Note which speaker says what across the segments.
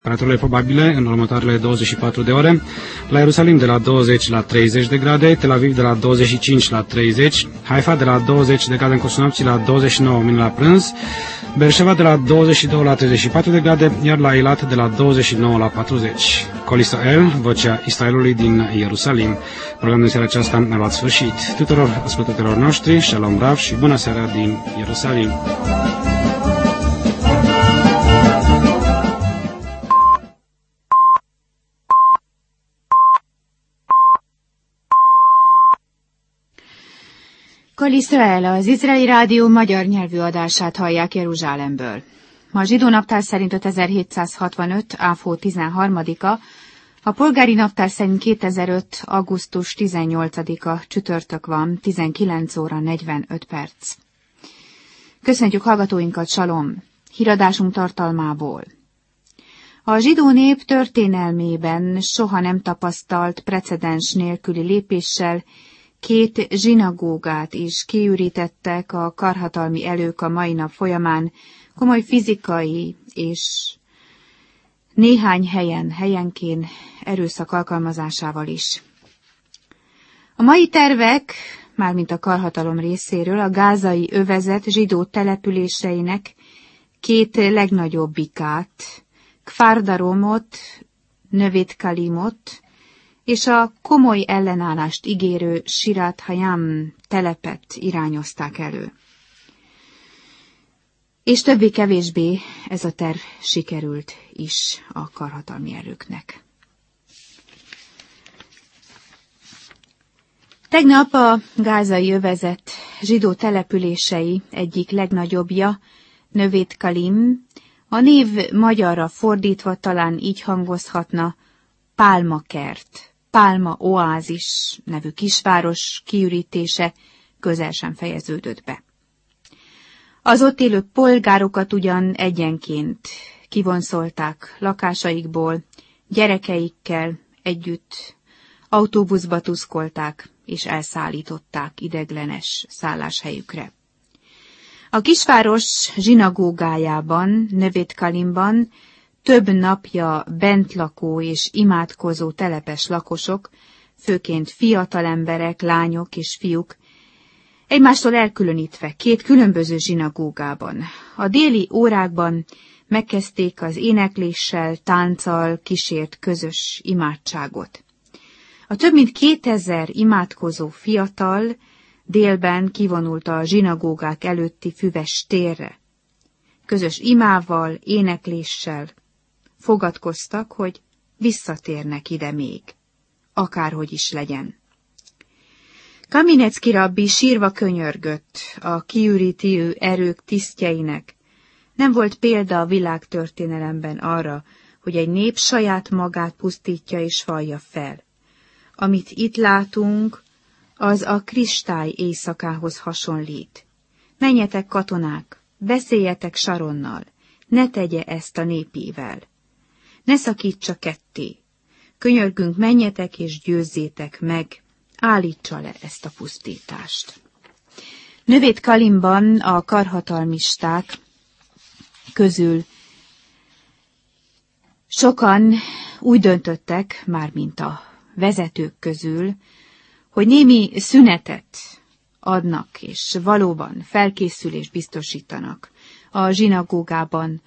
Speaker 1: Temperaturile probabile în următoarele 24 de ore. La Ierusalim de la 20 la 30 de grade, Tel Aviv de la 25 la 30, Haifa de la 20 de grade în cursul nopții la 29 mâine la prânz, Beersheva de la 22 la 34 de grade, iar la Eilat de la 29 la 40. Col Israel, vocea Israelului din Ierusalim. Programul de seara aceasta a luat sfârșit. Tuturor ascultătorilor noștri, Shalom Rav și bună seara din Ierusalim.
Speaker 2: Kol Israel, az izraeli rádió magyar nyelvű adását hallják Jeruzsálemből. Ma zsidó naptár szerint 5765. áfó 13-a, a polgári naptár szerint 2005. augusztus 18-a csütörtök van, 19 óra 45 perc. Köszöntjük hallgatóinkat, Salom! Híradásunk tartalmából. A zsidó nép történelmében soha nem tapasztalt precedens nélküli lépéssel 2 zsinagógát is kiürítettek a karhatalmi elők a mai nap folyamán, komoly fizikai és néhány helyenként erőszak alkalmazásával is. A mai tervek, mármint a karhatalom részéről, a gázai övezet zsidó településeinek 2 legnagyobbikát, Kfar Daromot, Növét Kalimot, és a komoly ellenállást ígérő Sirat Hayam telepet irányozták elő. És többé-kevésbé ez a terv sikerült is a karhatalmi erőknek. Tegnap a gázai övezet zsidó települései egyik legnagyobbja, Növét Kalim, a név magyarra fordítva talán így hangozhatna, Pálmakert, Pálma oázis nevű kisváros kiürítése közel sem fejeződött be. Az ott élő polgárokat ugyan egyenként kivonszolták lakásaikból, gyerekeikkel együtt autóbuszba tuszkolták és elszállították ideglenes szálláshelyükre. A kisváros zsinagógájában, Növét Kalimban több napja bentlakó és imádkozó telepes lakosok, főként fiatal emberek, lányok és fiúk, egymástól elkülönítve 2 különböző zsinagógában. A déli órákban megkezdték az énekléssel, tánccal kísért közös imádságot. A több mint 2000 imádkozó fiatal délben kivonult a zsinagógák előtti füves térre. Közös imával, énekléssel fogadkoztak, hogy visszatérnek ide még, akárhogy is legyen. Kaminecki rabbi sírva könyörgött a kiürítő erők tisztjeinek. Nem volt példa a világtörténelemben arra, hogy egy nép saját magát pusztítja és vallja fel. Amit itt látunk, az a kristály éjszakához hasonlít. Menjetek, katonák, beszéljetek Saronnal, ne tegye ezt a népével. Ne szakítsa ketté. Könyörgünk, menjetek és győzzétek meg, állítsa le ezt a pusztítást. Növét Kalimban a karhatalmisták közül sokan úgy döntöttek, mármint a vezetők közül, hogy némi szünetet adnak, és valóban felkészülést biztosítanak a zsinagógában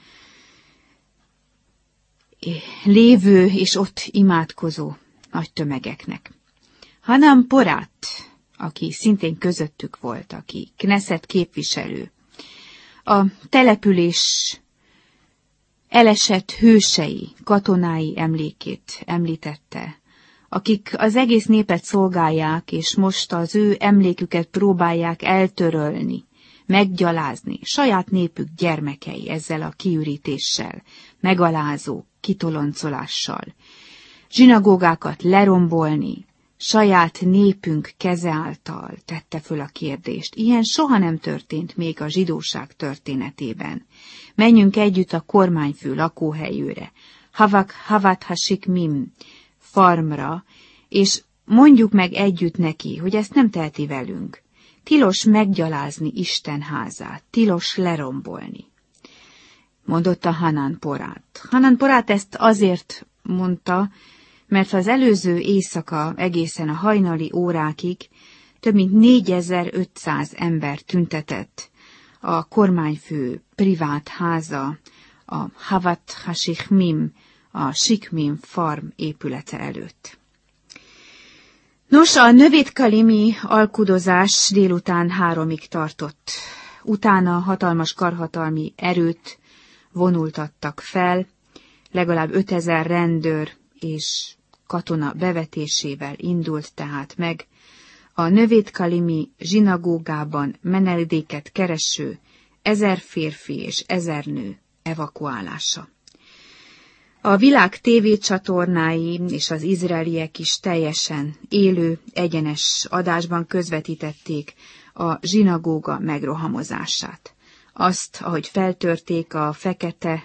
Speaker 2: lévő és ott imádkozó nagy tömegeknek. Hanam Porát, aki szintén közöttük volt, aki Knesset képviselő, a település elesett hősei, katonái emlékét említette, akik az egész népet szolgálják, és most az ő emléküket próbálják eltörölni, meggyalázni, saját népük gyermekei ezzel a kiürítéssel, megalázó kitoloncolással, zsinagógákat lerombolni, saját népünk keze által tette föl a kérdést. Ilyen soha nem történt még a zsidóság történetében. Menjünk együtt a kormányfő lakóhelyőre, Havat Hasikmim farmra, és mondjuk meg együtt neki, hogy ezt nem teheti velünk. Tilos meggyalázni Isten házát, tilos lerombolni. mondotta Hanan Porát. Hanan Porát ezt azért mondta, mert az előző éjszaka egészen a hajnali órákig több mint 4500 ember tüntetett a kormányfő privát háza, a Havat HaSichmim, a Sikmim farm épülete előtt. Nos, a Növét Kalimi alkudozás délután 3-ig tartott. Utána hatalmas karhatalmi erőt vonultattak fel, legalább 5000 rendőr és katona bevetésével indult tehát meg a Növét Kalimi zsinagógában menedéket kereső 1000 férfi és 1000 nő evakuálása. A világ tévécsatornái és az izraeliek is teljesen élő, egyenes adásban közvetítették a zsinagóga megrohamozását. Azt, ahogy feltörték a fekete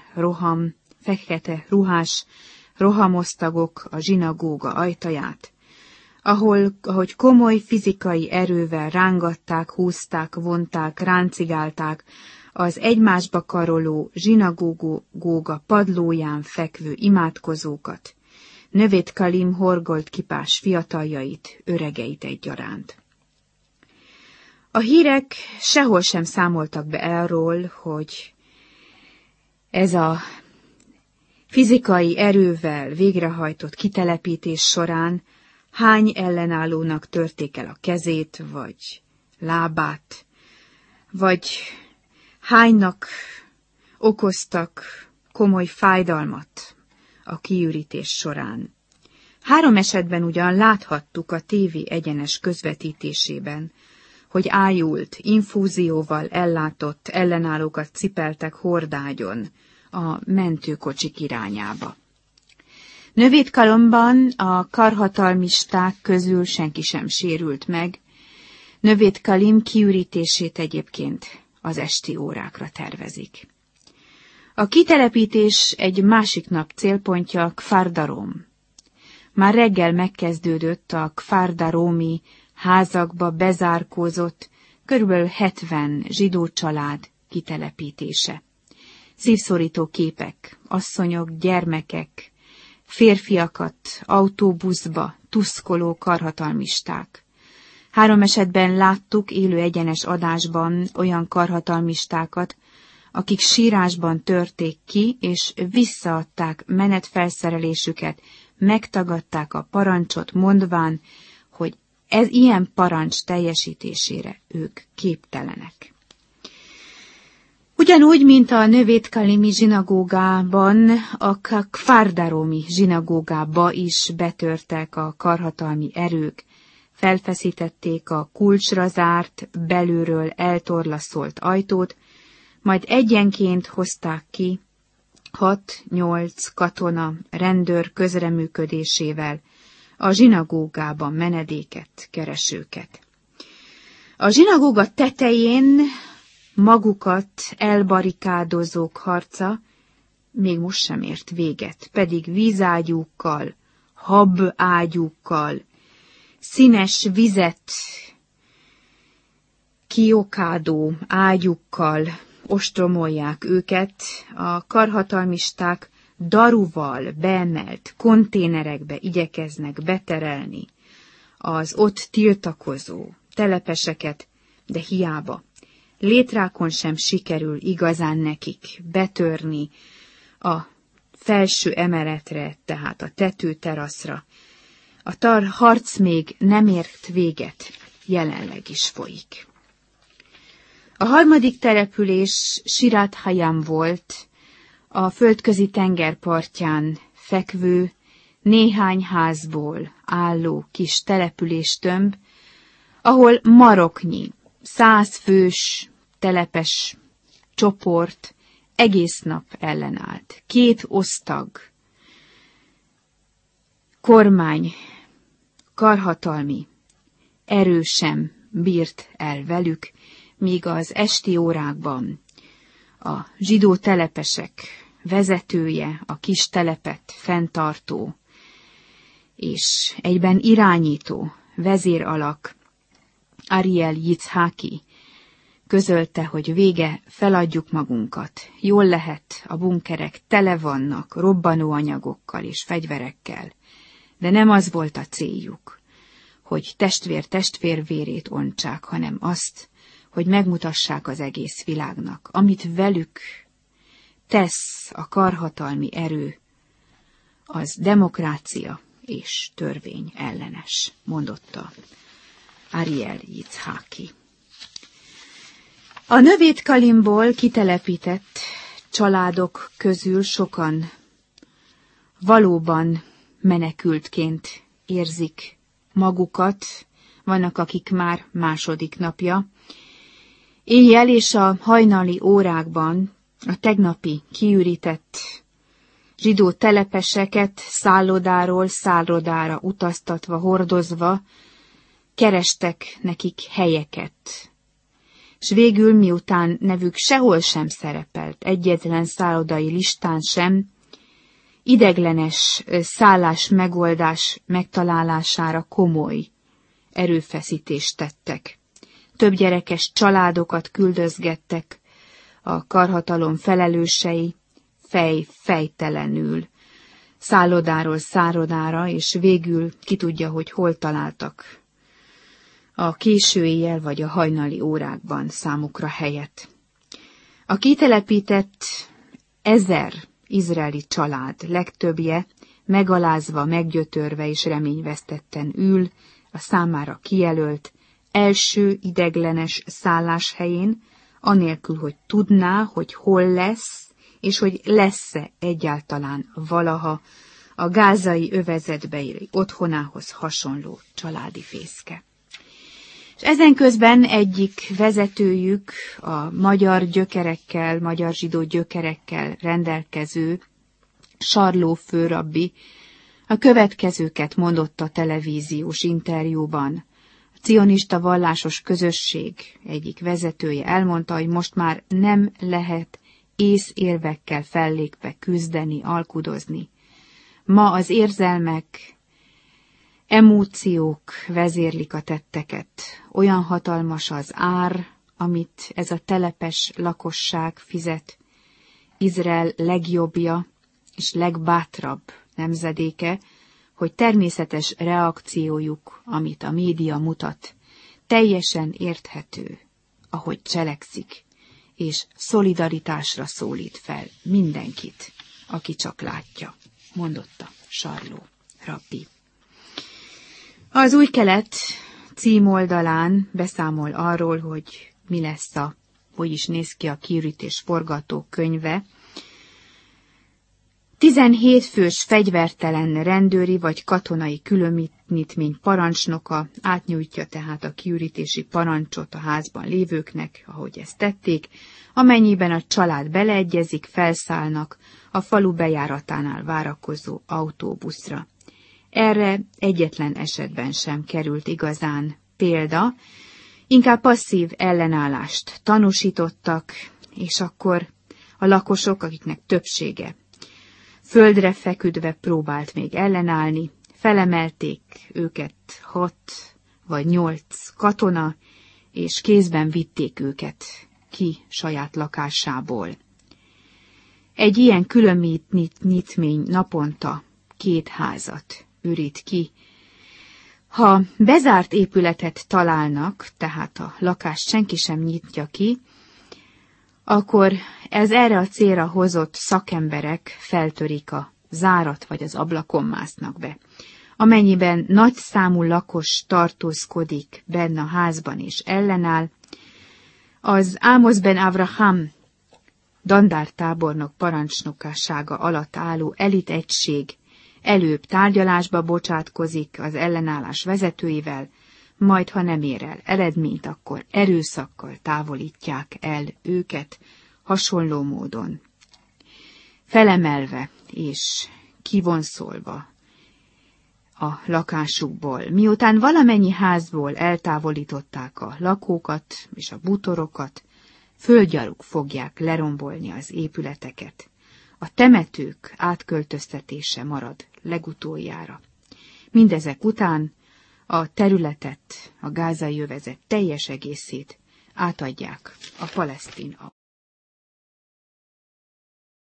Speaker 2: ruhás rohamosztagok a zsinagóga ajtaját, ahogy komoly fizikai erővel rángatták, húzták, vonták, ráncigálták az egymásba karoló zsinagóga padlóján fekvő imádkozókat, Növét Kalim horgolt kipás fiataljait, öregeit egyaránt. A hírek sehol sem számoltak be arról, hogy ez a fizikai erővel végrehajtott kitelepítés során hány ellenállónak törték el a kezét, vagy lábát, vagy hánynak okoztak komoly fájdalmat a kiürítés során. 3 esetben ugyan láthattuk a tévé egyenes közvetítésében, hogy ájult, infúzióval ellátott ellenállókat cipeltek hordágyon a mentőkocsik irányába. Növét Kalimban a karhatalmisták közül senki sem sérült meg, Növét Kalim kiürítését egyébként az esti órákra tervezik. A kitelepítés egy másik nap célpontja Kfar Darom. Már reggel megkezdődött a Kfar Daromi házakba bezárkózott körülbelül 70 zsidó család kitelepítése. Szívszorító képek, asszonyok, gyermekek, férfiakat autóbuszba tuszkoló karhatalmisták. 3 esetben láttuk élő egyenes adásban olyan karhatalmistákat, akik sírásban törték ki, és visszaadták menetfelszerelésüket, megtagadták a parancsot, mondván, hogy ez ilyen parancs teljesítésére ők képtelenek. Ugyanúgy, mint a Növét Kalimi zsinagógában, a Kfar Daromi zsinagógába is betörtek a karhatalmi erők, felfeszítették a kulcsra zárt, belülről eltorlaszolt ajtót, majd egyenként hozták ki 6-8 katona rendőr közreműködésével a zsinagógában menedéket keresőket. A zsinagóga tetején magukat elbarikádozók harca még most sem ért véget, pedig vízágyúkkal, habágyúkkal, színes vizet kiokádó ágyukkal ostromolják őket, a karhatalmisták daruval beemelt konténerekbe igyekeznek beterelni az ott tiltakozó telepeseket, de hiába. Létrákon sem sikerül igazán nekik betörni a felső emeletre, tehát a tetőteraszra. A harc még nem ért véget, jelenleg is folyik. A 3. település Sirat Hayam volt, a földközi tenger partján fekvő, néhány házból álló kis településtömb, ahol maroknyi, 100 fős telepes csoport egész nap ellenállt. 2 osztag kormány, karhatalmi erő sem bírt el velük, míg az esti órákban a zsidó telepesek vezetője, a kis telepet fenntartó és egyben irányító vezéralak Ariel Yitzhaki Közölte, hogy vége, feladjuk magunkat. Jól lehet, a bunkerek tele vannak robbanóanyagokkal és fegyverekkel, de nem az volt a céljuk, hogy testvér testvér vérét ontsák, hanem azt, hogy megmutassák az egész világnak, amit velük tesz a karhatalmi erő, az demokrácia és törvény ellenes, mondotta Ariel Yitzhaki. A Növét Kalimból kitelepített családok közül sokan valóban menekültként érzik magukat, vannak, akik már második napja. Éjjel és a hajnali órákban a tegnapi kiürített zsidó telepeseket szállodáról szállodára utaztatva, hordozva kerestek nekik helyeket. S végül, miután nevük sehol sem szerepelt, egyetlen szállodai listán sem, ideglenes szállás megoldás megtalálására komoly erőfeszítést tettek. Több gyerekes családokat küldözgettek a karhatalom felelősei, fejtelenül, szállodáról szállodára, és végül ki tudja, hogy hol találtak a késő éjjel vagy a hajnali órákban számukra helyet. A kitelepített 1000 izraeli család legtöbbje megalázva, meggyötörve és reményvesztetten ül a számára kijelölt első ideglenes szálláshelyén, anélkül, hogy tudná, hogy hol lesz, és hogy lesz-e egyáltalán valaha a gázai övezetbeli otthonához hasonló családi fészke. És ezen közben egyik vezetőjük, a magyar zsidó gyökerekkel rendelkező Sarló főrabbi a következőket mondott a televíziós interjúban. A cionista vallásos közösség egyik vezetője elmondta, hogy most már nem lehet észérvekkel fellépve küzdeni, alkudozni. Ma az érzelmek, emóciók vezérlik a tetteket. Olyan hatalmas az ár, amit ez a telepes lakosság fizet. Izrael legjobbja és legbátrabb nemzedéke, hogy természetes reakciójuk, amit a média mutat, teljesen érthető, ahogy cselekszik, és szolidaritásra szólít fel mindenkit, aki csak látja, mondotta Sarló rabbi. Az Új Kelet címoldalán beszámol arról, hogy mi lesz hogy is néz ki a kiürítés forgatókönyve. 17 fős fegyvertelen rendőri vagy katonai különítmény parancsnoka átnyújtja tehát a kiürítési parancsot a házban lévőknek, ahogy ezt tették, amennyiben a család beleegyezik, felszállnak a falu bejáratánál várakozó autóbuszra. Erre egyetlen esetben sem került igazán példa, inkább passzív ellenállást tanúsítottak, és akkor a lakosok, akiknek többsége földre feküdve próbált még ellenállni, felemelték őket 6 vagy 8 katona, és kézben vitték őket ki saját lakásából. Egy ilyen különítmény naponta 2 házat ürít ki. Ha bezárt épületet találnak, tehát a lakást senki sem nyitja ki, akkor ez erre a célra hozott szakemberek feltörik a zárat, vagy az ablakon másznak be. Amennyiben nagy számú lakos tartózkodik benne a házban és ellenáll, az Ámosz ben Avraham dandártábornok parancsnoksága alatt álló elitegység előbb tárgyalásba bocsátkozik az ellenállás vezetőivel, majd ha nem ér el eredményt, akkor erőszakkal távolítják el őket hasonló módon, felemelve és kivonszolva a lakásukból. Miután valamennyi házból eltávolították a lakókat és a bútorokat, földgyaluk fogják lerombolni az épületeket. A temetők átköltöztetése marad legutoljára. Mindezek után a területet, a gázai övezet teljes egészét átadják a palesztin